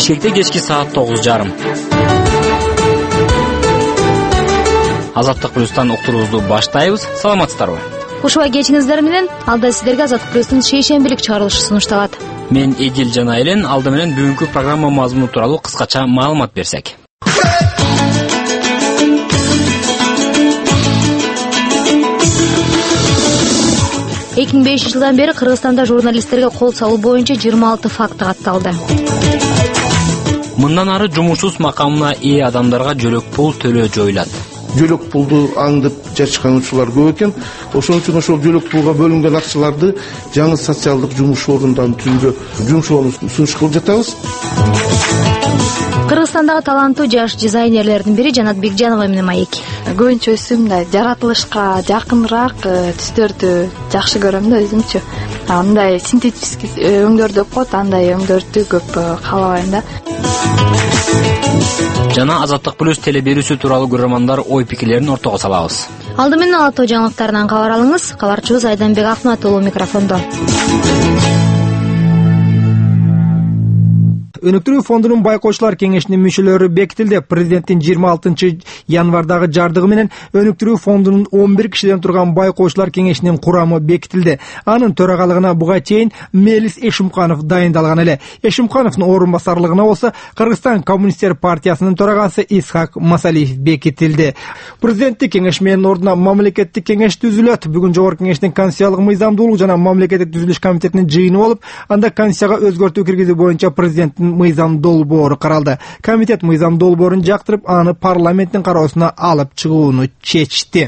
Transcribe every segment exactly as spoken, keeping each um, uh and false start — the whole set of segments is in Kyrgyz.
Бишкекте кечки саат тогуз жарым. Азаттык плюстан уктуруубузду баштайбыз. Саламатсыздарбы? Ушуга кечиңиздер менен алда сиздерге Азаттык плюстун шейшембилик чыгарылышы сунушталат. Мен Эдил жана Элен алды менен бүгүнкү программа мазмуну тууралуу кыскача маалымат берсек. эки миң бешинчи жылдан бери Кыргызстанда журналисттерге кол салуу боюнча жыйырма алты факты катталды. Мындан ары жумушсуз макамына ээ адамдарга жөлөк пул төлөө жоюлат. Жөлөк пулду аңдып жашкан учурлар көп экен. Ошон үчүн ошол жөлөк пулга бөлүнгөн акчаларды жаңы социалдык жумуш орундан түзүүгө жумшоону сунуш кылып жатабыз. Кыргызстандагы таланттуу жаш дизайнерлердин бири Жанат Бекжанова менен маек. Көбүнчөсү мындай жаратылышка жакыныраак түстөрдү жакшы көрөм да өзүмчү. Андай синтетический өңдөрдү деп коет, андай өңдөрдү көп каалабайм да. Жана Азаттык плюс телеберүүсү тууралуу көрөрмандар ой пикирлерин ортого салабыз. Алды менен Ала Тоо жаңылыктарынан кабар алыңыз. Кабарчыбыз Айданбек Акмат уулу микрофондо. Өнүктүрүү фондунун байкоочулар кеңешинин мүчөлөрү бекитилди. Президенттин жыйырма алтынчы январдагы жардыгы менен Өнүктүрүү фондунун он бир кишиден турган байкоочулар кеңешинин курамы бекитилди. Анын төрагалыгына буга чейин Мелис Эшимканов дайындалган эле. Эшимкановдун орун басарлыгына болсо Кыргызстан коммунисттер партиясынын төрагасы Исхак Масалиев бекитилди. Президенттик кеңеш менен ордуна мамлекеттик кеңеш түзүлөт. Бүгүн жогорку кеңештин конституциялык мыйзамдуулук жана мамлекеттик түзүлүш комитетинин жыйыны болуп, анда конституцияга өзгөртүү киргизүү боюнча президенттин мыйзам долбоору каралды. Комитет мыйзам долбоорун жактырып, аны парламенттин кароосуна алып чыгууну чечти.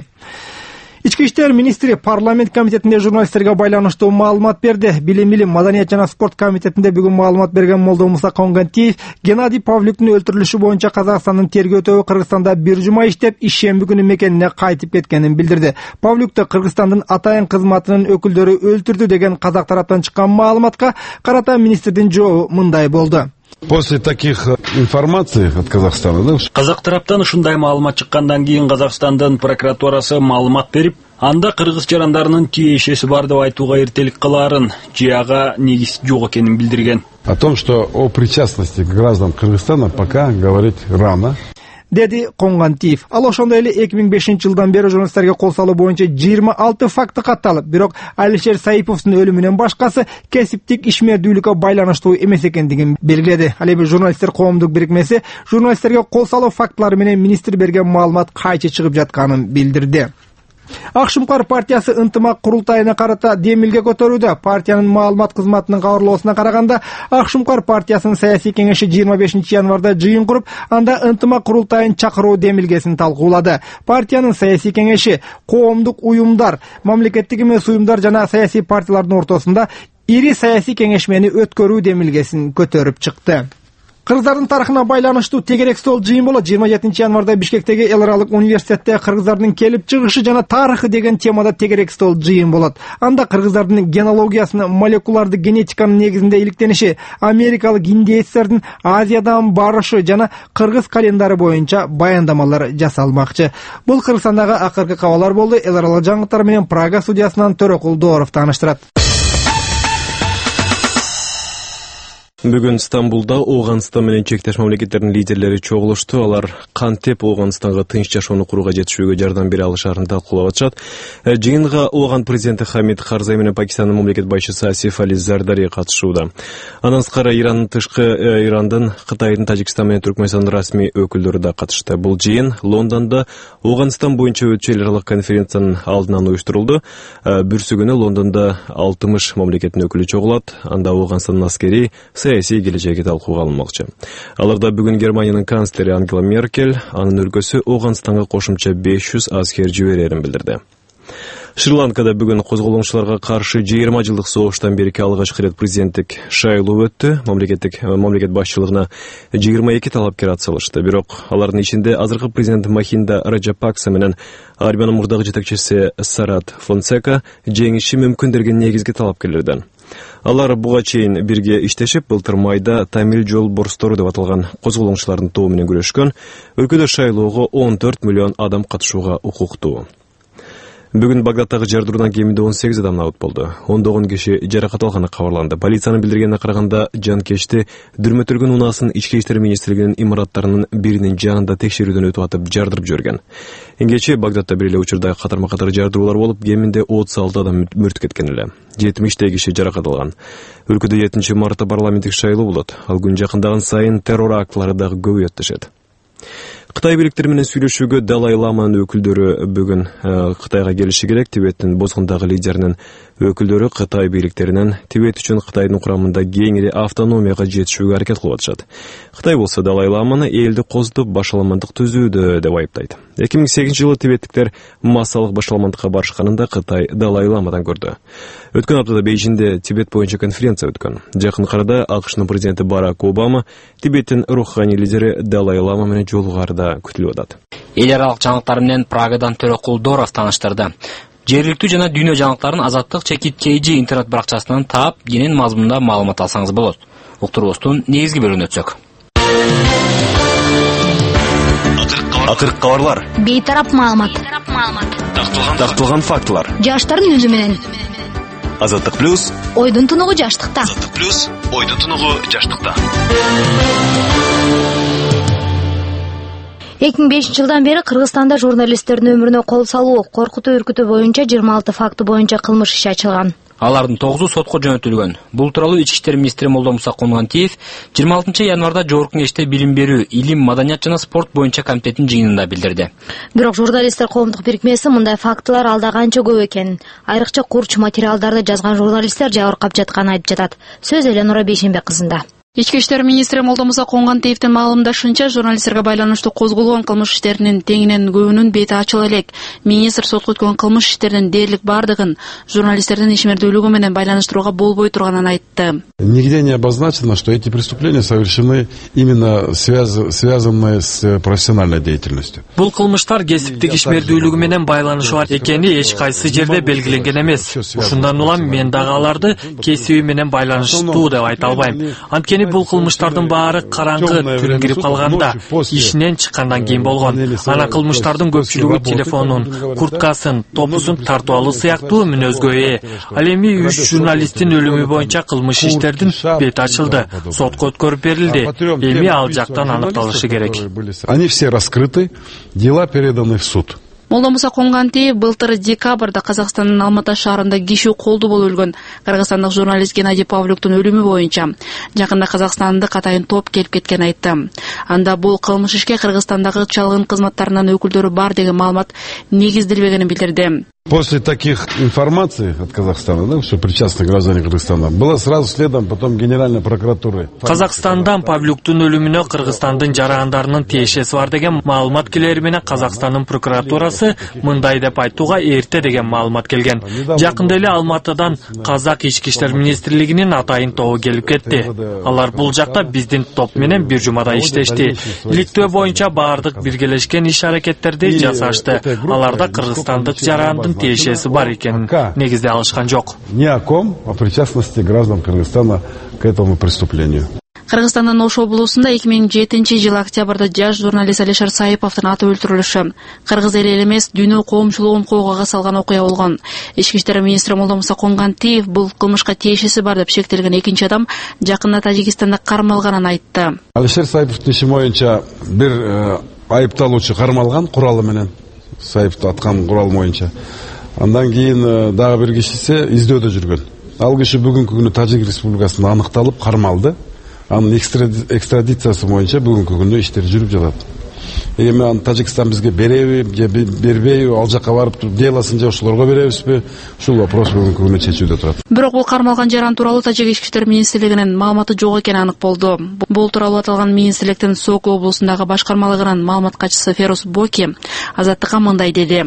Ички иштер министри парламент комитетинде журналисттерге байланыштуу маалымат берди. Билим билим, маданият жана спорт комитетинде бүгүн маалымат берген Молдо Муса Конгантиев Геннадий Павлюктун өлтүрүлүшү боюнча Казакстандын тергөө тобу Кыргызстанда бир жума иштеп, ишемби күнү мекенине кайтып кеткенин билдирди. Павлюкту Кыргызстандын атайын кызматынын өкүлдөрү өлтүрдү деген казак тараптан чыккан маалыматка карата министрдин жообу мындай болду. После таких информаций от Казахстана, да? Казак тараптан ушундай маалымат чыккандан кийин Казакстандын прокуратурасы маалымат берип, анда кыргыз жарандарынын тиешеси бар деп айтууга эртелик кылаарын, же ага негиз жок экенин билдирген. О том, что о причастности граждан Кыргызстана пока говорить рано. Деди Конгантиев. Ал ошондой эле эки миң бешинчи жылдан бери журналисттерге кол салуу боюнча жыйырма алты факты катталып, бирок Алишер Саиповдун өлүмүнөн башкасы кесиптик ишмердүүлүккө байланыштуу эмес экендигин белгиледи. Ал эми журналисттер коомдук бирикмеси журналисттерге кол салуу фактылары менен министр берген маалымат кайчы чыгып жатканын билдирди. Акшумкар партиясы ынтымак курултайына карата демилге көтөрүүдө. Партиянын маалымат кызматынын кабарлоосуна караганда, Акшумкар партиясынын саясий кеңеши жыйырма бешинчи январда жыйын куруп, анда ынтымак курултайын чакыруу демилгесин талкуулады. Партиянын саясий кеңеши коомдук уюмдар, мамлекеттик эмес уюмдар жана саясий партиялардын ортосунда ири саясий кеңешмени өткөрүү демилгесин көтөрүп чыкты. Кыргыздардын тарыхына байланыштуу тегерек стол жыйын болот. жыйырма жетинчи январда Бишкектеги эл аралык университетте кыргыздардын келип чыгышы жана тарыхы деген темада тегерек стол жыйын болот. Анда кыргыздардын генеалогиясына, молекулардык генетиканын негизинде иликтениши, америкалык индейцтердин Азиядан барышы жана кыргыз календары боюнча баяндамалар жасалмакчы. Бул Кыргызстандагы акыркы кабарлар болду. Эл аралык жаңылыктар менен Прага студиясынан Төрөкул Дооров тааныштырат. Бүгүн Стамбулда Ооганстан менен чектеш мамлекеттердин лидерлери чогулушту. Алар кантип Ооганстанга тынч жашоону курууга жетишүүгө жардам бере алышаарын талкуулап атышат. Жыйынга Ооган президенти Хамид Карзай менен Пакистандын мамлекет башчысы Асиф Али Зардари катышууда. Андан тышкары Ирандын тышкы Ирандын, Кытайдын, Тажикстан менен Түркмөнстандын расмий өкүлдөрү да катышты. Бул жыйын Лондондо Ооганстан боюнча өтчү эл аралык конференциянын алдынан уюштурулду. Бүрсү күнү Лондондо алтымыш мамлекеттин өкүлү чогулат. Анда Ооганстандын аскери саясий келечеги талкууга алынмакчы. Аларда бүгүн Германиянын канцлери Ангела Меркель анын өлкөсү Ооганстанга кошумча беш жүз аскер жиберерин билдирди. Шри-Ланкада бүгүн козголоңчуларга каршы жыйырма жылдык согуштан берки алгачкы ирет президенттик шайлоо өттү. Мамлекеттик мамлекет башчылыгына жыйырма эки талапкер атсалышты. Бирок алардын ичинде азыркы президент Махинда Раджапакса менен Армиянын мурдагы жетекчиси Сарат Фонсека жеңиши мүмкүн деген негизги талапкерлерден. Алар буга чейин бирге иштешип, былтыр майда Тамил жол борстору деп аталган козголоңчулардын тобу менен күрөшкөн. Өлкөдө шайлоого он төрт миллион адам катышууга укуктуу. Бүгүн Багдадтагы жардыруудан кеминде он сегиз адам набыт болду. ондогон киши жаракат алганы кабарланды. Полициянын билдиргенине караганда, жанкечти дүрмөтүлгөн унаасын ички иштер министрлигинин имараттарынын биринин жанында текшерүүдөн өтүп атып жардырып жиберген. Энгече Багдадта бир эле учурда катарма-катар жардыруулар болуп, кеминде отуз алты адам мөрт кеткен эле. жетимиштей киши жаракат алган. Өлкөдө жетинчи мартта парламенттик шайлоо болот. Ал күн жакындаган сайын террор актылары дагы көбөйөт дешет. Кытай бийликтери менен сүйлөшүүгө Далай Ламанын өкүлдөрү бүгүн Кытайга келиши керек. Тибеттин бозгундагы лидеринин өкүлдөрү Кытай бийликтеринен Тибет үчүн Кытайдын курамында кеңири автономияга жетишүүгө аракет кылып атышат. Кытай болсо Далай Ламаны элди козутуп башаламандык түзүүдө деп айыптайт. эки миң сегизинчи жылы тибеттиктер массалык башаламандыкка барышканында Кытай Далай Ламадан көрдү. Өткөн аптада Бейжиңде Тибет боюнча конференция өткөн. Жакын арада АКШнын президенти Барак Обама Тибеттин руханий лидери Далай Лама менен жолугаарда күтүлүп атат. Эл аралык жаңылыктар менен Прагадан Төрөкулдоров тааныштырды. Жергиликтүү жана дүйнө жаңылыктарын Азаттык чекит Кейжи интернет баракчасынан таап, кенен мазмунда маалымат алсаңыз болот. Уктурубуздун негизги бөлүгүнө өтсөк. Акыркы кабарлар. Бейтарап маалымат. Такталган фактылар. Жаштардын үнү менен. Азаттык плюс. Ойдун тунугу жаштыкта. Азаттык плюс. Ойдун тунугу жаштыкта. эки миң бешинчи жылдан бери Кыргызстанда журналисттердин өмүрүнө кол салуу, коркутуу, үркүтүү боюнча жыйырма алты факты боюнча кылмыш иши ачылган. Алардын тогузу сотко жөнөтүлгөн. Бул тууралуу Ички иштер министри Молдомуса Конгантиев жыйырма алтынчы январда Жогорку Кеңеште билим берүү, илим, маданият жана спорт боюнча комитеттин жыйынында билдирди. Бирок журналисттер коомдук бирикмеси мындай фактылар алда канча көп экенин, айрыкча курч материалдарды жазган журналисттер жабыркап жатканын айтып жатат. Сөз Эленора Бейшембек кызында. Ички иштер министри Молдомуса Конгантиевдин маалымдашынча, журналисттерге байланыштуу козголгон кылмыш иштеринин теңинен көбүнүн бети ачыла элек. Министр сотко өткөн кылмыш иштеринин дээрлик бардыгын журналисттердин ишмердүүлүгү менен байланыштырууга болбой турганын айтты. Нигде не обозначено, что эти преступления совершены именно связанные с профессиональной деятельностью. Бул кылмыштар кесиптик ишмердүүлүгү менен байланышы бар экени эч кайсы жерде белгиленген эмес. Ушундан улам мен дагы аларды кесиби менен байланыштуу деп айта албайм. Анткени бул кылмыштардын баары караңгы түн кирип калганда, ишинен чыккандан кийин болгон. Анан кылмыштардын көпчүлүгү телефонун, курткасын, топусун тартып алуу сыяктуу мүнөзгө ээ. Ал эми үч журналисттин өлүмү боюнча кылмыш иштердин бети ачылды, сотко өткөрүп берилди. Эми ал жактан аныкталышы керек. Они все раскрыты, дела переданы в суд. Молдомуса Конгантиев былтыр декабрда Казакстандын Алматы шаарында киши колду болуп өлгөн кыргызстандык журналист Геннадий Павлюктун өлүмү боюнча жакында Казакстандык атайын топ келип кеткен айтты. Анда бул кылмыш ишке Кыргызстандагы чалгын кызматтарынын өкүлдөрү бар деген маалымат негизделбегенин билдирди. После таких информаций от Казахстана, да, что причастны граждане Кыргызстана, было сразу следом потом Генеральной прокуратуры. Казакстандан Павлюктун өлүмүнө Кыргызстандын жарандарынын тиешеси бар деген маалымат келери менен Казакстандын прокуратурасы мындай деп айтууга эрте деген маалымат келген. Жакында эле Алматыдан Казак ички иштер министрлигинин атайын тобу келип кетти. Алар бул жакта биздин топ менен бир жумада иштешти. Иликтөө боюнча баардык биргелешкен иш аракеттерди жасашты. Аларда кыргызстандык жарандын тиешеси бар экенин негизде алышкан жок. Ни о ком о причастности граждан Кыргызстана к этому преступлению. Кыргызстандын Ош облусунда эки миң жетинчи жылы октябрда жаш журналист Алишер Саиповдун аты өлтүрүлүшү кыргыз эли эмес дүйнө коомчулугун куугага салган окуя болгон. Ички иштер министри Молдомуса Конгантиев бул кылмышка тиешеси бар деп шектелген экинчи адам жакында Тажикстанда кармалганын айтты. Алишер Саиповдун иши боюнча бир айыпталуучу кармалган куралы менен, Саиповду аткан курал боюнча. Андан кийин дагы бир кишиси издөөдө жүргөн. Ал киши бүгүнкү күнү Тажик Республикасында аныкталып кармалды. Анын экстрадициясы боюнча бүгүнкү күндө иштер жүрүп жатат. Эми аны Тажикстан бизге береби же бербейби, ал жака барып делосын же ошолорго беребизби? Ушул вопрос бүгүнкү күндө чечүүдө турат. Бирок бул кармалган жаран тууралуу Тажик ички иштер министрлигинин маалыматы жок экени анык болду. Бул тууралуу аталган министрликтин Сок облусундагы башкармалыгынын маалымат катчысы Ферус Боки Азаттыкка мындай деди.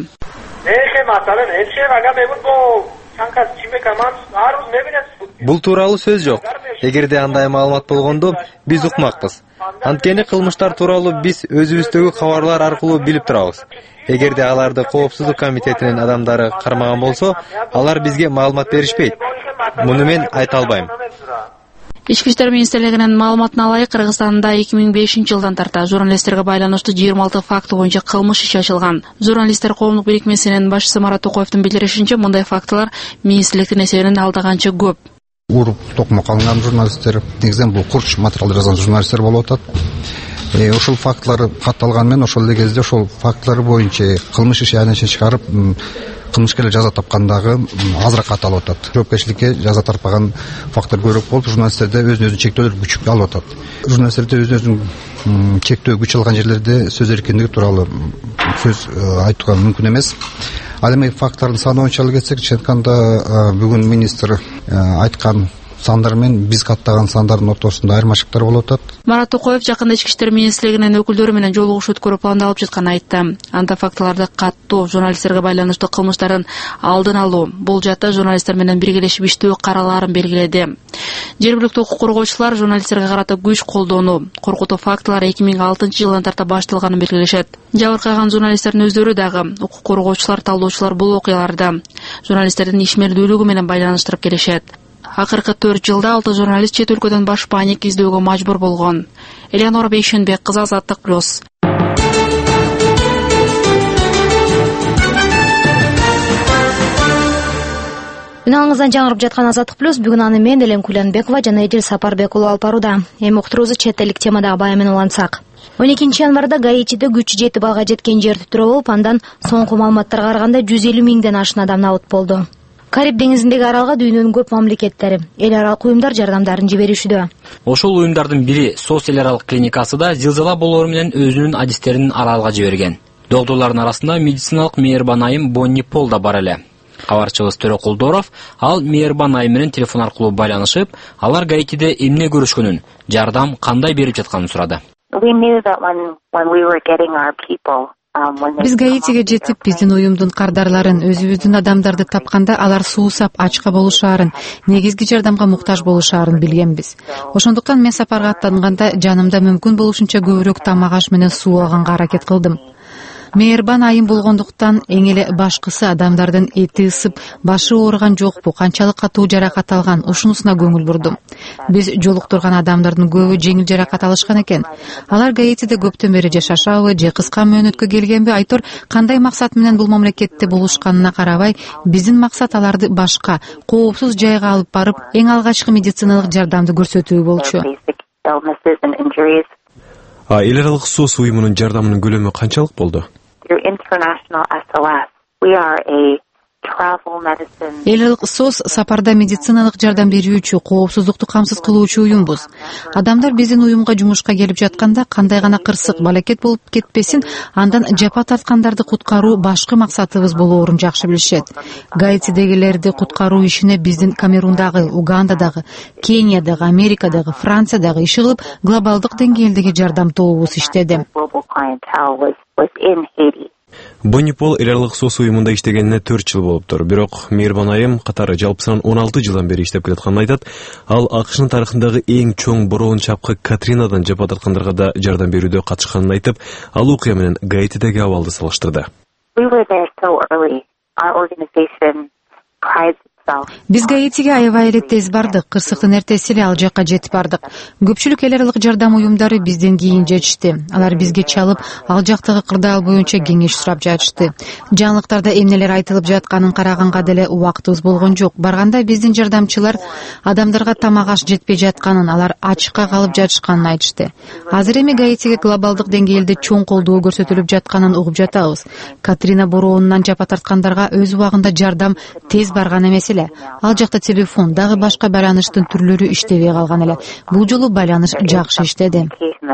Бул тууралуу сөз жок. Эгерде андай маалымат болгондо биз укмакпыз. Анткени кылмыштар тууралуу биз өзүбүздөгү кабарлар аркылуу билип турабыз. Эгерде аларды коопсуздук комитетинин адамдары кармаган болсо, алар бизге маалымат беришпейт. Муну мен айта албайм. Ички иштер министрлигинин маалыматына ылайык, Кыргызстанда эки миң бешинчи жылдан тарта журналисттерге байланыштуу жыйырма алты факты боюнча кылмыш иши ачылган. Журналисттер коомдук бирикмесинин башчысы Марат Токоевдун билдиришинче, мындай фактылар министрликтин эсебинен алда канча көп. Уруп токмо калган журналисттер, негизинен бул курч материал жазган журналисттер болуп атат. Э, ошол фактылар катталган менен ошол эле кезде ошол фактылар боюнча кылмыш иши айнеше чыгарып, кылмышкерлер жаза тапкандагы азыраак катталып атат. Жоопкерчиликке жаза тарпаган факттар көбүрөөк болуп, журналисттерде өзүн өзү чектөөлөр күчүп алып атат. Журналисттерде өзүн өзүн чектөө күч алган жерлерде сөз эркиндиги тууралуу сөз айтууга мүмкүн эмес. Ал эми факттардын саны боюнча алып кетсек, чынканда бүгүн министр айткан сандар менен биз каттаган сандардын ортосунда айырмачылыктар болуп атат. Марат Токоев жакында ички иштер министрлигинин өкүлдөрү менен жолугуш өткөрүп пландалып жатканын айтты. Анда фактыларды каттоо, журналисттерге байланыштуу кылмыштардын алдын алуу, бул жаатта журналисттер менен биргелешип иштөө караларын белгиледи. Жергиликтүү укук коргоочулар журналисттерге карата күч колдонуу, коркутуу фактылары эки миң алтынчы жылдан тарта башталганын белгилешет. Жабыркаган журналисттердин өздөрү дагы укук коргоочулар, талдоочулар бул окуяларды журналисттердин ишмердүүлүгү менен байланыштырып келишет. Акыркы төрт жылда алты журналист чет өлкөдөн баш паник издөөгө мажбур болгон. Элеонора Бейшенбек кызы, Азаттык плюс. Үналыңыздан жаңырып жаткан Азаттык плюс бүгүн аны мен Элен Кулянбекова жана Эдил Сапарбек уулу алып барууда. Эми уктуруубузду чет элдик темадагы бая менен улантсак. он экинчи январда Гаитиде күчү жети балга жеткен жер титирөө болуп, андан соңку маалыматтарга караганда жүз элүү миңден ашык адам набыт болду. Кариб деңизиндеги аралга дүйнөнүн көп мамлекеттери эл аралык уюмдар жардамдарын жиберишүүдө. Ошол уюмдардын бири СОС эл аралык клиникасы да зилзала болоору менен өзүнүн адистерин аралга жиберген. Докторлордун арасында медициналык мээрбан айым Бонни Пол да бар эле. Кабарчыбыз Төрө Кулдоров ал мээрбан айым менен телефон аркылуу байланышып, алар Гаитиде эмне көрүшкөнүн, жардам кандай берип жатканын сурады. Биз Гаитиге жетип, биздин уюмдун кардарларын, өзүбүздүн адамдарды тапканда алар суусап, ачка болушаарын, негизги жардамга муктаж болушаарын билгенбиз. Ошондуктан мен сапарга аттанганда жанымда мүмкүн болушунча көбүрөөк тамак аш менен суу алганга аракет кылдым. Мээрбан айым болгондуктан эң эле башкысы адамдардын эти ысып, башы ооруган жокпу, канчалык катуу жаракат алган, ушунусуна көңүл бурдум. Биз жолуктурган адамдардын көбү жеңил жаракат алышкан экен. Алар Гаитиде көптөн бери жашашабы же кыска мөөнөткө келгенби, айтор кандай максат менен бул мамлекетте болушканына карабай, биздин максат аларды башка, коопсуз жайга алып барып, эң алгачкы медициналык жардамды көрсөтүү болчу. А эл аралык СОС уюмунун жардамынын көлөмү канчалык болду? Эл аралык СОС сапарда медициналык жардам берүүчү, коопсуздукту камсыз кылуучу уюмбуз. Адамдар биздин уюмга жумушка келип жатканда кандай гана кырсык, балакет болуп кетпесин, андан жапа тарткандарды куткаруу башкы максатыбыз болоорун жакшы билишет. Гаитидегилерди куткаруу ишине биздин Камерундагы, Угандадагы, Кениядагы, Америкадагы, Франциядагы иши кылып, глобалдык деңгээлдеги жардам тобубуз иштеди. Бонни Пол эл аралык СОС уюмунда иштегенине төрт жыл болуптур. Бирок мээрбан айым катары жалпысынан он алты жылдан бери иштеп келатканын айтат. Ал АКШнын тарыхындагы эң чоң бороон чапкы Катринадан жапа тарткандарга да жардам берүүдө катышканын айтып, ал окуя менен Гаитидеги абалды салыштырды. Биз Гаитиге аябай эле тез бардык, кырсыктын эртеси эле ал жакка жетип бардык. Көпчүлүк эл аралык жардам уюмдары бизден кийин жетишти. Алар бизге чалып, ал жактагы кырдаал боюнча кеңеш сурап жатышты. Жаңылыктарда эмнелер айтылып жатканын караганга деле убактыбыз болгон жок. Барганда биздин жардамчылар адамдарга тамак аш жетпей жатканын, алар ачыкка калып жатышканын айтышты. Азыр эми Гаитиге глобалдык деңгээлде чоң колдоо көрсөтүлүп жатканын угуп жатабыз. Катрина бороонунан жапа тарткандарга өз убагында жардам тез барган эмес эле. Ал жакта телефон, дагы башка байланыштын түрлөрү иштебей калган эле. Бул жолу байланыш жакшы иштеди.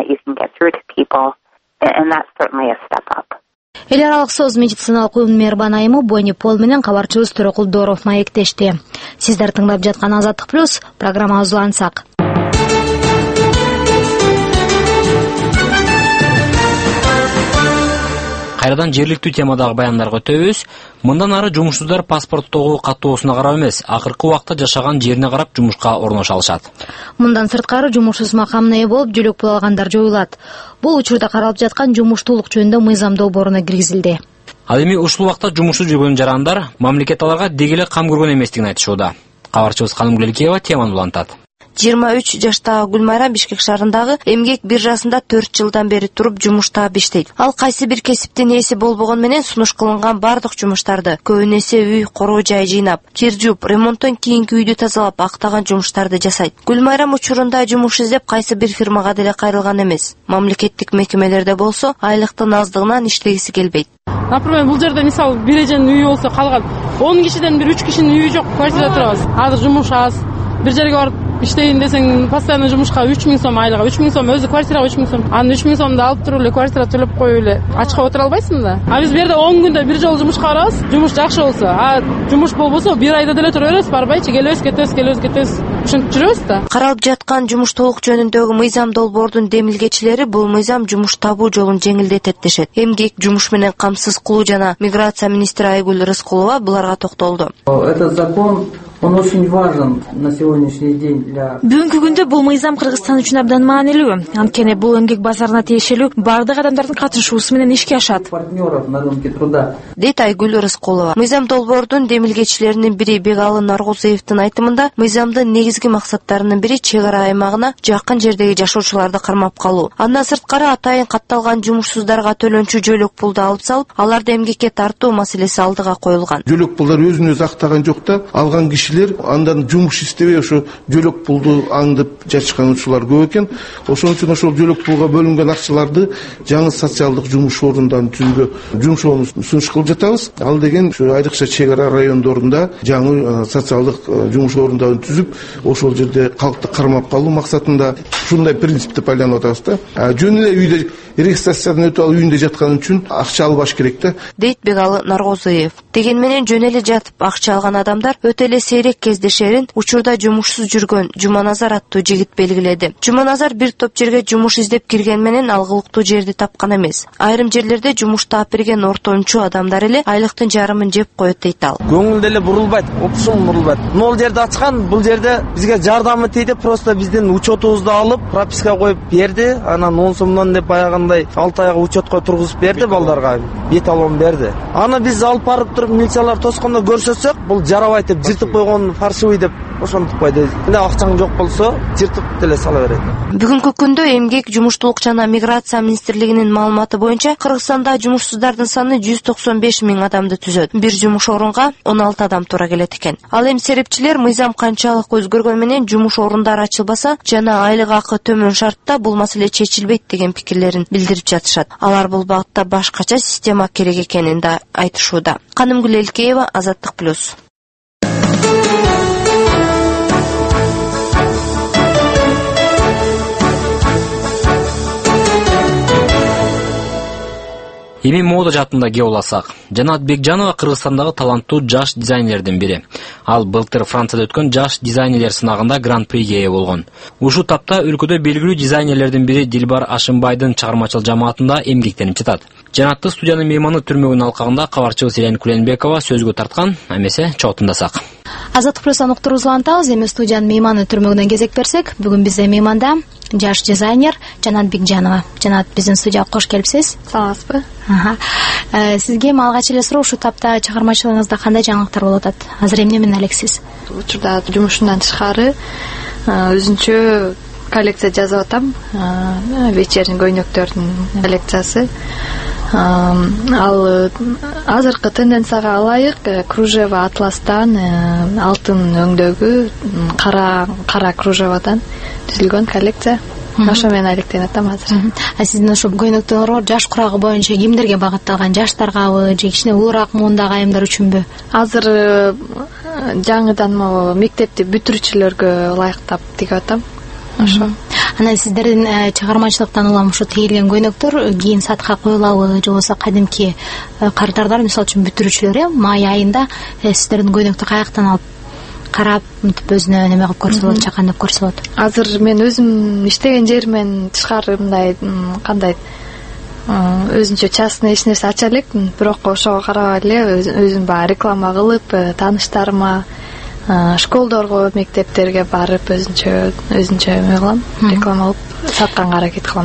Эл аралык СОС медициналык уюмунун мээрбан айымы Бонни Пол менен кабарчыбыз Төрө Кулдоров маектешти. Сиздер тыңдап жаткан Азаттык плюс программабызды улантсак. Кайрадан жергиликтүү темадагы баяндарга өтөбүз. Мындан ары жумушсуздар паспорттогу каттоосуна карап эмес, акыркы убакта жашаган жерине карап жумушка орноша алышат. Мындан сырткары жумушсуз макамына ээ болуп жөлөк боло алгандар жоюлат. Бул учурда каралып жаткан жумуштуулук жөнүндө мыйзам долбооруна киргизилди. Ал эми ушул убакта жумушсуз жүргөн жарандар мамлекет аларга деги эле кам көргөн эместигин айтышууда. Кабарчыбыз Каным Гүлелкеева теманы улантат. жыйырма үч жаштагы Гүлмайрам Бишкек шаарындагы эмгек биржасында төрт жылдан бери туруп жумуш таап иштейт. Ал кайсы бир кесиптин ээси болбогон менен сунуш кылынган бардык жумуштарды, көбүн эсе үй короо жай жыйнап, кир жууп, ремонттон кийинки үйдү тазалап, актаган жумуштарды жасайт. Гүлмайрам учурунда жумуш издеп кайсы бир фирмага деле кайрылган эмес. Мамлекеттик мекемелерде болсо айлыктын аздыгынан иштегиси келбейт. Например, бул жерде мисалы бир эженин үйү болсо калган он кишиден бир үч кишинин үйү жок, квартирада турабыз. Азыр жумуш аз. Бир жерге барып иштейин десең, постоянно жумушка үч миң сом айлыга, үч миң сом, өзү квартирага үч миң сом. Анын үч миң сомду алып туруп эле квартира төлөп коюп эле ачка отура албайсың да. А биз бу жерде он күндө бир жолу жумушка барабыз. Жумуш жакшы болсо, а жумуш болбосо бир айда деле тура беребиз, барбайчы, келебиз, кетебиз, келебиз, кетебиз. Ушинтип жүрөбүз да. Каралып жаткан жумуштуулук жөнүндөгү мыйзам долбоордун демилгечилери бул мыйзам жумуш табуу жолун жеңилдетет дешет. Эмгек, жумуш менен камсыз кылуу жана миграция министри Айгүл Рыскулова буларга токтолду. Этот закон он очень важен на сегодняшний день для... Бүгүнкү күндө бул мыйзам Кыргызстан үчүн абдан маанилүү. Анткени бул эмгек базарына тиешелүү бардык адамдардын катышуусу менен ишке ашат. Партнеров на рынке труда. Дейт Айгүл Рыскулова. Мыйзам долбоордун демилгечилеринин бири Бегалы Наргозуевдин айтымында, мыйзамдын негизги максаттарынын бири чек ара аймагына жакын жердеги жашоочуларды кармап калуу. Андан сырткары атайын катталган жумушсуздарга төлөнчү жөлөк пулду алып салып, аларды эмгекке тартуу маселеси алдыга коюлган. Жөлөк пулдар өзүн өзү актаган жок да, алган кишилер андан жумуш иштебей ошо жөлөк пулду аңдып жашкан учурлар көп экен. Ошон үчүн ошол жөлөк пулга бөлүнгөн акчаларды жаңы социалдык жумуш орундан түзүүгө жумшоону сунуш кылып жатабыз. Ал деген ушу айрыкча чек ара райондорунда жаңы социалдык жумуш орундарын түзүп, ошол жерде калкты кармап калуу максатында ушундай принципти пайдаланып атабыз да. Жөн эле үйдө регистрациядан өтүп алып үйүндө жаткан үчүн акча албаш керек да. Дейт Бегалы Наргозуев. Деген менен жөн эле жатып акча алган адамдар өтө эле сейрек кездешерин учурда жумушсуз жүргөн Жуманазар аттуу жигит белгиледи. Жуманазар бир топ жерге жумуш издеп кирген менен алгылыктуу жерди тапкан эмес. Айрым жерлерде жумуш таап берген ортончу адамдар эле айлыктын жарымын жеп коет дейт ал. Көңүл деле бурулбайт, опшун бурулбайт. Могул жерди ачкан, бул жерде бизге жардамы тийди, просто биздин учетубузду алып, прописка коюп берди. Анан он сомдон деп аягандай алты айга учетко тургузуп берди балдарга. Бет алым берди. Аны биз алып барып туруп милициялар тоскондо көрсөтсөк, бул жарабайт деп жыртып койгон фаршивый деп ошентип койду. Эле акчаң жок болсо, жыртып деле сала берет. Бүгүнкү күндө эмгек, жумуштуулук жана миграция министрлигинин маалыматы боюнча Кыргызстанда жумушсуздардын саны жүз токсон беш миң адамды түзөт. Бир жумуш орунга он алты адам туура келет экен. Ал эми серепчилер мыйзам канчалык өзгөргөн менен жумуш орундары ачылбаса жана айлык акы төмөн шартта бул маселе чечилбейт деген пикирлерин билдирип жатышат. Алар бул багытта башкача система керек экенин да айтышууда. Канымгүл Элкеева, Азаттык плюс. Эми мода жаатында кеп уласак. Жанат Бекжанова Кыргызстандагы таланттуу жаш дизайнердин бири. Ал былтыр Францияда өткөн жаш дизайнерлер сынагында гран-приге ээ болгон. Ушул тапта өлкөдө белгилүү дизайнерлердин бири Дилбар Ашымбайдын чыгармачыл жамаатында эмгектенип жатат. Жанатты студиянын мейманы түрмөгүнүн алкагында кабарчыбыз Элен Куленбекова сөзгө тарткан, эмесе чогултундасак. Азаттык плюстан уктуруубузду улантабыз. Эми студиянын мейманы түрмөгүнөн кезек берсек, бүгүн бизде мейманда жаш дизайнер Жанат Бекжанова. Жанат, биздин студияга кош келипсиз. Саламатсызбы? Ага. Сизге алгач эле суроо, ушул тапта чыгармачылыгыңызда кандай жаңылыктар болуп атат? Азыр эмне менен алексиз? Учурда жумушумдан тышкары өзүнчө коллекция жазып атам. Вечерний көйнөктөрдүн коллекциясы. Ал азыркы тенденцияга ылайык кружево атластан, алтын өңдөгү кара кара кружевадан түзүлгөн коллекция. Ошо менен алектенип атам азыр. А сиздин ошо көйнөктөрүңөр жаш курагы боюнча кимдерге багытталган? Жаштаргабы же кичине улуураак муундагы айымдар үчүнбү? Азыр жаңыдан могу мектепти бүтүрүүчүлөргө ылайыктап тигип атам. Ошо. Анан сиздердин чыгармачылыктан улам ушу тигилген көйнөктөр кийин сатка коюлабы же болбосо кадимки кардардар, мисалы үчүн бүтүрүүчүлөр май айында сиздердин көйнөктү каяктан алып карап, мынтип өзүнө неме кылып көрсө болот, чакан деп көрсө болот? Азыр мен өзүм иштеген жеримен тышкары мындай кандай өзүнчө частный эч нерсе ача элекмин, бирок ошого карабай эле өзүм баягы реклама кылып, тааныштарыма, школдорго, мектептерге барып өзүнчө өзүнчө эме кылам, реклама кылып сатканга аракет кылам да.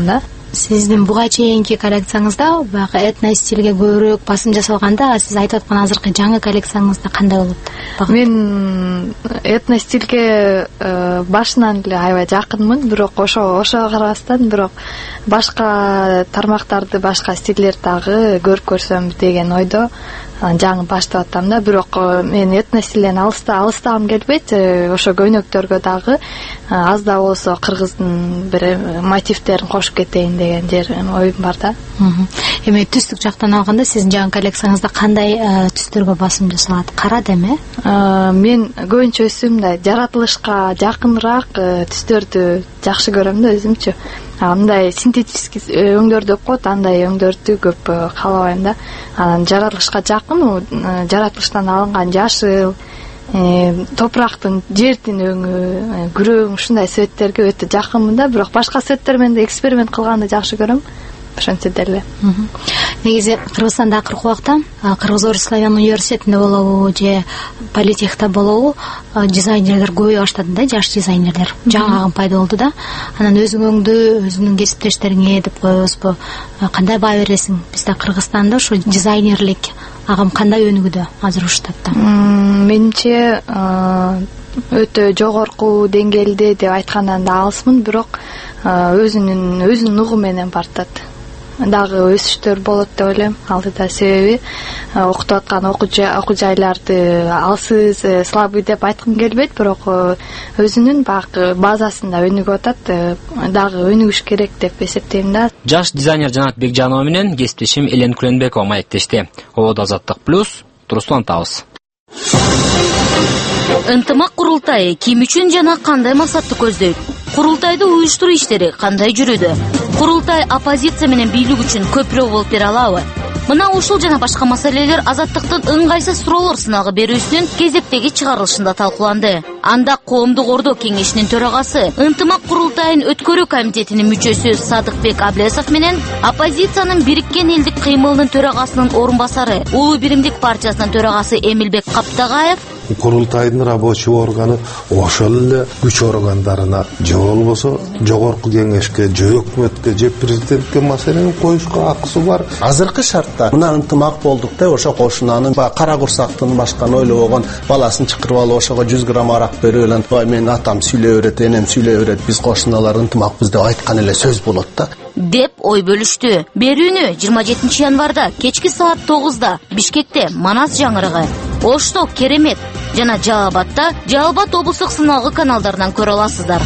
Сиздин буга чейинки коллекцияңызда баягы этно стилге көбүрөөк басым жасалганда, сиз айтып аткан азыркы жаңы коллекцияңызда кандай болот? Мен этно стилге башынан эле аябай жакынмын, бирок ошо ошого карабастан бирок башка тармактарды, башка стилдерди дагы көрүп көрсөм деген ойдо жаңы баштап атам да. Бирок мен этно стилден алыста алыстагым келбейт. Ошо көйнөктөргө дагы аз да болсо кыргыздын бир мотивтерин кошуп кетейин деген жер оюм бар да. Эми түстүк жактан алганда сиздин жаңы коллекцияңызда кандай түстөргө басым жасалат? Кара деме? Мен көбүнчө өзүм мындай жаратылышка жакыныраак түстөрдү жакшы көрөм да өзүмчү. Андай синтетический өңдөр деп коет, андай өңдөрдү көп каалабайм да. Анан жаратылышка жакын, жаратылыштан алынган жашыл, топурактын, жердин өңү, күрөң ушундай цветтерге өтө жакынмын да. Бирок башка цветтер менен да эксперимент кылганды жакшы көрөм. Ошентсе деле. Негизи Кыргызстанда акыркы убакта Кыргыз-Орус славян университетинде болобу же политехте болобу дизайнерлер көбөйө баштады да, жаш дизайнерлер. Жаңы агым пайда болду да. Анан өзүңөрдү, өзүнүн кесиптештериңе деп коебузбу? Кандай баа бересиң? Бизде Кыргызстанда ушу дизайнерлик агым кандай өнүгүүдө азыр ушул тапта? Менимче өтө жогорку деңгээлде деп айткандан да алысмын, бирок өзүнүн өзүнүн угу менен бартат. Дагы өсүштөр болот деп ойлойм. Алдыда себеби окутуп аткан окуу жайларды алсыз, слабый деп айткым келбейт, бирок өзүнүн багы базасында өнүгүп атат, дагы өнүгүш керек деп эсептейм да. Жаш дизайнер Жанат Бекжанова менен кесиптешим Элен Күленбекова маектешти. Ободо Азаттык плюс, Руслан Табыз. Ынтымак курултайы ким үчүн жана кандай максатты көздөйт? Курултайды уюштуруу иштери кандай жүрүүдө? Курултай оппозиция менен бийлик үчүн көпүрө болуп бере алабы? Мына ушул жана башка маселелер Азаттыктын ыңгайсыз суроолор сынагы берүүсүнүн кезектеги чыгарылышында талкууланды. Анда Коомдук Ордо Кеңешинин төрагасы, Ынтымак курултайын өткөрүү комитетинин мүчөсү Садыкбек Аблесов менен оппозициянын Бириккен элдик кыймылынын төрагасынын орун басары, Улуу биримдик партиясынын төрагасы Эмилбек Каптагаев курултайдын рабочий органы ошол эле күч органдарына же болбосо жогорку кеңешке, же өкмөткө, же президентке маселени коюшка акысы бар. Азыркы шартта мына ынтымак болдук да, ошо кошунанын кара курсактын башканы ойлобогон баласын чакырып алып ошого жүз грамм арак берип эле мен атам сүйлөй берет, энем сүйлөй берет, биз кошуналар ынтымакпыз деп айткан эле сөз болот да деп ой бөлүштү. Берүүнү жыйырма жетинчи январда кечки саат тогузда Бишкекте Манас жаңырыгы, Ошто Керемет жана Жалалбатта Жалалбат облустук сыналгы каналдарынан көрө аласыздар.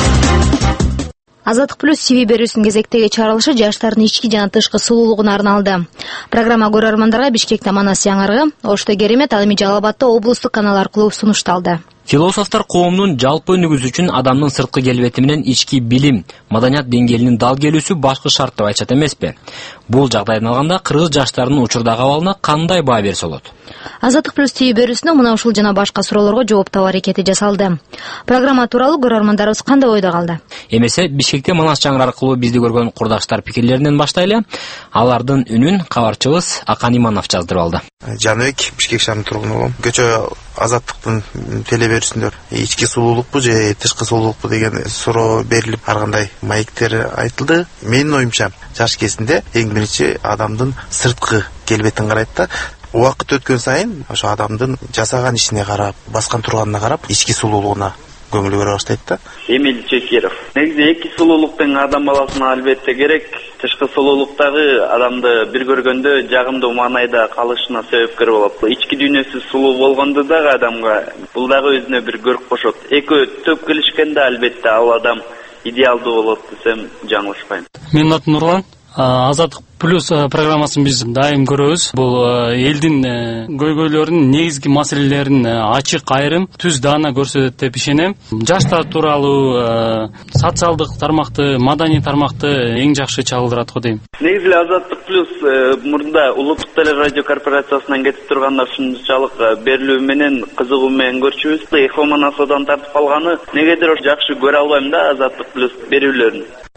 Азаттык плюс ти ви берүүсүнүн кезектеги чыгарылышы жаштардын ички жана тышкы сулуулугуна арналды. Программа көрөрмандарга Бишкекте Манас жаңырыгы, Ошто Керемет, ал эми Жалалбатта облустук канал аркылуу сунушталды. Философтор коомдун жалпы өнүгүүсү үчүн адамдын сырткы келбети менен ички билим, маданият деңгээлинин дал келүүсү башкы шарт деп айтышат эмеспи? Бул жагдайдан алганда кыргыз жаштарынын учурдагы абалына кандай баа берсе болот? Азаттык плюс ти ви берүүсүндө мына ушул жана башка суроолорго жооп табуу аракети жасалды. Программа тууралуу көрөрмандарыбыз кандай ойдо калды? Эмесе Бишкекте Манас жаңырыгы аркылуу бизди көргөн курдаштар пикирлеринен баштайлы. Алардын үнүн кабарчыбыз Акан Иманов жаздырып алды. Жаныбек, Бишкек шаарынын тургуну болом. Көчө Азаттыктын телеберүүсүндө ички сулуулукпу же тышкы сулуулукпу деген суроо берилип, ар кандай маектер айтылды. Менин оюмча, жаш кезинде эң биринчи адамдын сырткы келбетин карайт да. Убакыт өткөн сайын ошо адамдын жасаган ишине карап, баскан турганына карап, ички сулуулугуна көңүл көрө баштайт да. Эмил Чекиров. Негизи эки сулуулук тең адам баласына албетте керек. Тышкы сулуулуктагы адамды бир көргөндө жагымдуу маанайда калышына себепкер болот. Ички дүйнөсү сулуу болгондо дагы адамга бул дагы өзүнө бир көрк кошот. Экөө төп келишкенде албетте ал адам идеалдуу болот десем жаңылышпайм. Менин атым Нурлан. Азаттык плюс программасын биз дайым көрөбүз. Бул элдин көйгөйлөрүнүн негизги маселелерин ачык айрым, түз даана көрсөтөт деп ишенем. Жаштар тууралуу социалдык тармакты, маданий тармакты эң жакшы чагылдырат го дейм. Негизи Азаттык плюс мурда улуттук телерадио корпорациясынан кетип турганда ушунчалык берилүү менен кызыгуу менен көрчүбүз. Эхо Манасдан тартып алганы негедир жакшы көрө албайм да Азаттык плюс берүүлөрүн.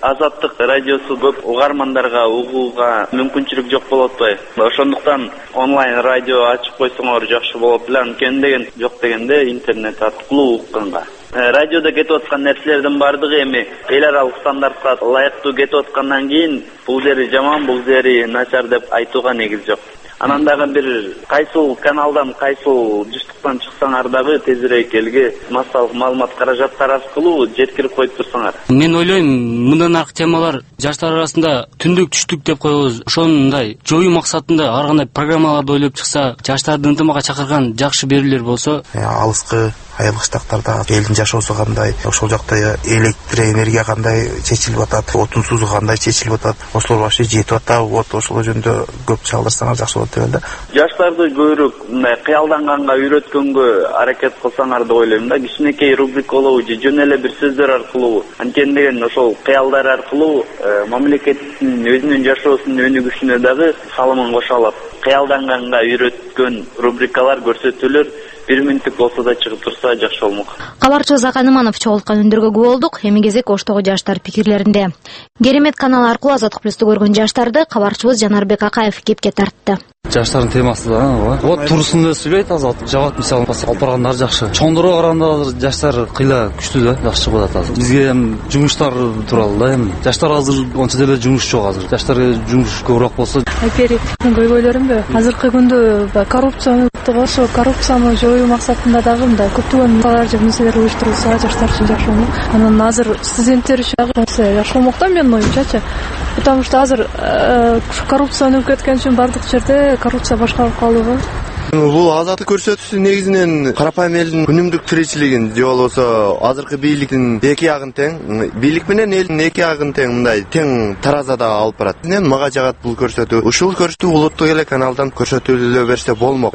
Азаттык радиосу көп угармандарга угууга мүмкүнчүлүк жок болуп атпайбы. Ошондуктан онлайн радио ачып койсоңор жакшы болот эле. Анткени деген жок дегенде интернет аркылуу укканга. Радиода кетип аткан нерселердин бардыгы эми эл аралык стандартка ылайыктуу кетип аткандан кийин бул жери жаман, бул жери начар деп айтууга негиз жок. Анан дагы бир кайсыл каналдан, кайсыл жыштыктан чыксаңар дагы тезирээк элге массалык маалымат каражаттары аркылуу жеткирип коюп турсаңар. Мен ойлойм, мындан аркы темалар жаштар арасында түндүк түштүк деп коебуз. Ошондой жоюу максатында ар кандай программаларды ойлоп чыкса, жаштарды ынтымакка чакырган жакшы берүүлөр болсо, алыскы айыл кыштактарда элдин жашоосу кандай, ошол жакта электр энергия кандай чечилип атат, отун сузу кандай чечилип атат, ошолор башы жетип атабы, вот ошол жөнүндө көп чалдырсаңар жакшы болот деп эле. Жаштарды көбүрөөк мындай кыялданганга үйрөткөнгө аракет кылсаңар деп ойлойм да. Кичинекей рубрикалуу же жөн эле бир сөздөр аркылуу, анткени деген ошол кыялдар аркылуу мамлекеттин өзүнүн жашоосунун өнүгүшүнө дагы салымын кошо алат. Кыялданганга үйрөткөн рубрикалар, көрсөтүүлөр бир мүнөттүк болсо да чыгып турса жакшы болмок. Кабарчыбыз Акан Иманов чогулткан үндөргө күбө болдук. Эми кезек Оштогу жаштар пикирлеринде. Керемет каналы аркылуу Азаттык плюсту көргөн жаштарды кабарчыбыз Жанарбек Акаев кепке тартты. Жаштардын темасы да, вот турусын эле сүйлөйт, азат жагат, мисалы алып баргандар жакшы. Чоңдуроо караганда жаштар кыйла күчтүү да, жакшы болот азыр. Бизге эми жумуштар тууралуу да, эми жаштар азыр онча деле жумуш жок азыр. Жаштарга жумуш көбүрөөк болсо. Айперет көйгөйлөрүмбү азыркы күндө коррупцияны ошо коррупцияны жоюу максатында дагы мындай көптөгөн талар же нерселер уюштурулса жаштар үчүн жакшы болмок. Анан азыр студенттер үчүн дагы жакшы болмок да, менин оюмчачы. Потому что азыр коррупция өнүгүп кеткен үчүн бардык жерде коррупция башкарып калууга. Бул азаттык көрсөтүүсү негизинен карапайым элдин күнүмдүк тиричилигин же болбосо азыркы бийликтин эки ягын тең, бийлик менен элдин эки ягын тең мындай тең таразада алып барат. Мен мага жагат бул көрсөтүү. Ушул көрсөтүү улуттук эле каналдан көрсөтүлө берсе болмок.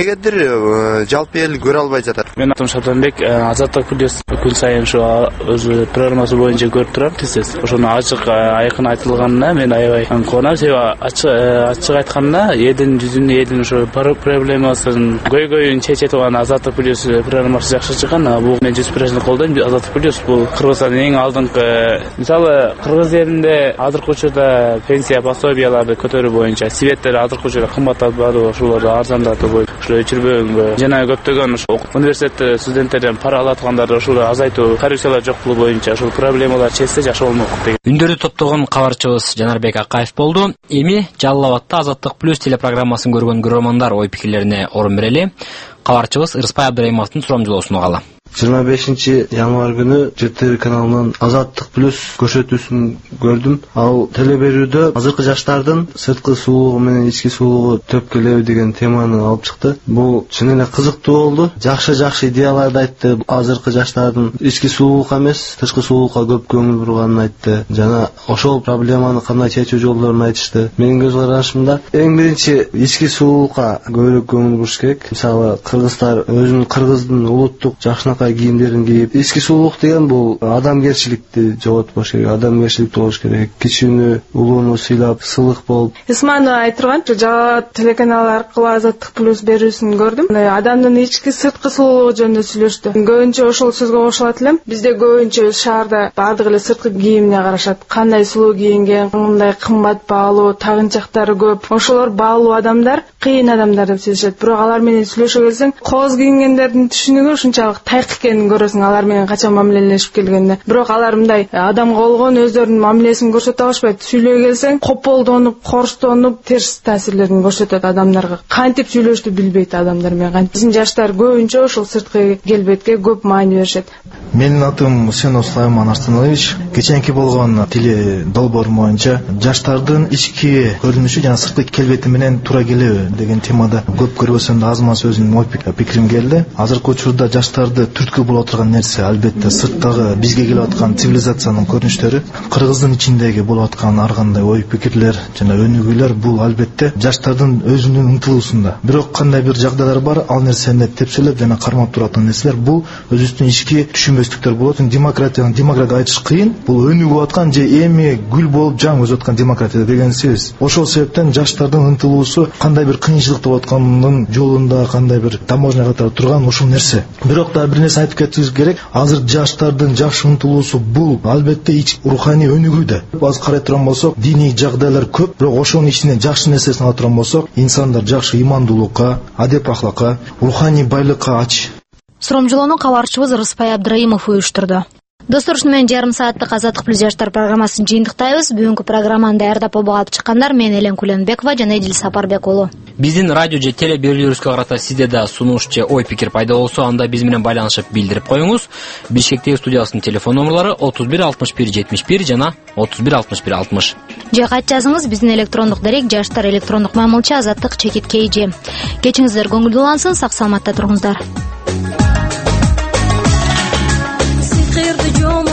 Негедир жалпы эл көрө албай жатат. Мен атым Шабданбек, Азаттык плюс күн сайын ушу өзү программасы боюнча көрүп турам тез-тез. Ошону ачык айкын айтылганына мен аябай кубанам. Себеби ачык айтканда элдин жүзүнө элдин ошо проблема көйгөйүн чече турган Азаттык плюс программасы жакшы чыккан. Бул мен жүз процент колдойм. Азаттык плюс бул Кыргызстандын эң алдыңкы, мисалы Кыргыз элинде азыркы учурда пенсия пособияларды көтөрүү боюнча светтер азыркы учурда кымбаттап баруу, ошолорду арзандатуу боюнча ошо өчүрбөгөнгө жана көптөгөн университет студенттерден пара алаткандарды ошолду азайтуу, коррупциялар жок кылуу боюнча ошол проблемалар чечсе жакшы болмок деген. Үндөрдү топтогон кабарчыбыз Жанарбек Акаев болду. Эми Жалал Абадта Азаттык плюс телепрограммасын көргөн көрөрмандар ой пикирлерине орун берели. Кабарчыбыз Ырыспай Абдырайымовдун сурамжылоосун угалы. жыйырма бешинчи январь күнү ЖТ каналынан Азаттык плюс көрсөтүүсүн көрдүм. Ал телеберүүдө азыркы жаштардын сырткы сулуулугу менен ички сулуулугу төп келеби деген теманы алып чыкты. Бул чын эле кызыктуу болду. Жакшы жакшы идеяларды айтты. Азыркы жаштардын ички сулуулукка эмес, тышкы сулуулукка көп көңүл бурганын айтты. Жана ошол проблеманы кандай чечүү жолдорун айтышты. Менин көз карашымда эң биринчи ички сулуулукка көбүрөөк көңүл буруш керек. Мисалы кыргыздар өзүнүн кыргыздын улуттук жакшынакай кийимдерин кийип, ички сулуулук деген бул адамгерчиликти жоготпош керек, адамгерчиликти болуш керек. Кичүүнү, улууну сыйлап, сылык болуп. Исманова айтырган Жалал телеканалы аркылуу Азаттык плюс берүүсүн көрдүм. Адамдын ички сырткы сулуулугу жөнүндө сүйлөштү. Көбүнчө ошол сөзгө кошулат элем. Бизде көбүнчө шаарда бардык эле сырткы кийимине карашат. Кандай сулуу кийинген, кандай кымбат баалуу, тагынчактары көп. Ошолор баалуу адамдар, кыйын адамдар деп сезишет. Бирок алар менен сүйлөшө келсең, кооз кийингендердин түшүнүгү ушунчалык тайк экенин көрөсүң алар менен качан мамилелешип келгенде. Бирок алар мындай адамга болгон өздөрүнүн мамилесин көрсөтө алышпайт. Сүйлөй келсең, кополдонуп, корштонуп, терс таасирлерин көрсөтөт адамдарга. Кантип сүйлөштү билбейт адамдар менен. Биздин жаштар көбүнчө ошол сырткы келбетке көп маани беришет. Менин атым Усенов Сулайман Арстанович. Кеченки болгон теле долбоор боюнча жаштардын ички көрүнүшү жана сырткы келбети менен туура келеби деген темада көп көрбөсөм да аз маз өзүмдүн ой пикирим келди. Азыркы учурда жаштарды түрткү боло турган нерсе албетте сырттагы бизге келип аткан цивилизациянын көрүнүштөрү, кыргыздын ичиндеги болуп аткан ар кандай ой пикирлер жана өнүгүүлөр бул албетте жаштардын өзүнүн умтулуусунда. Бирок кандай бир жагдайлар бар, ал нерсени тепселеп жана кармап туратын нерселер бул өзүбүздүн ички түшүнбөстүктөр болот. Демократияны демократ айтыш кыйын. Бул өнүгүп аткан же эми гүл болуп жаң өсүп аткан демократия деген сөз. Ошол себептен жаштардын умтулуусу кандай бир кыйынчылык болуп атканын жолунда кандай бир таможня катары турган ушул нерсе. Бирок да бир нерсе айтып кетишибиз керек. Азыр жаштардын жакшы умтулуусу бул албетте ич руханий өнүгүүдө. Азыр карай турган болсок, диний жагдайлар көп, бирок ошонун ичинен жакшы нерсесин ала турган болсок, инсандар жакшы имандуулукка, адеп ахлакка, руханий байлыкка ач. Суромжолоону кабарчыбыз Рыспай Абдраимов уюштурду. Достор, ушуну менен жарым сааттык Азаттык плюс жаштар программасын жыйынтыктайбыз. Бүгүнкү программаны даярдап болуп алып чыккандар мен Элен Куленбекова жана Эдил Сапарбек уулу. Биздин радио же теле берүүлөрүбүзгө карата сизде да сунуш же ой пикир пайда болсо, анда биз менен байланышып билдирип коюңуз. Бишкектеги студиясынын телефон номерлары отуз бир алтымыш бир жетимиш бир жана отуз бир алтымыш бир алтымыш. Же кат жазыңыз. Биздин электрондук дарек жаштар электрондук мамылча азаттык чекит kg. Кечиңиздер көңүлдүү улансын, сак саламатта туруңуздар. Yo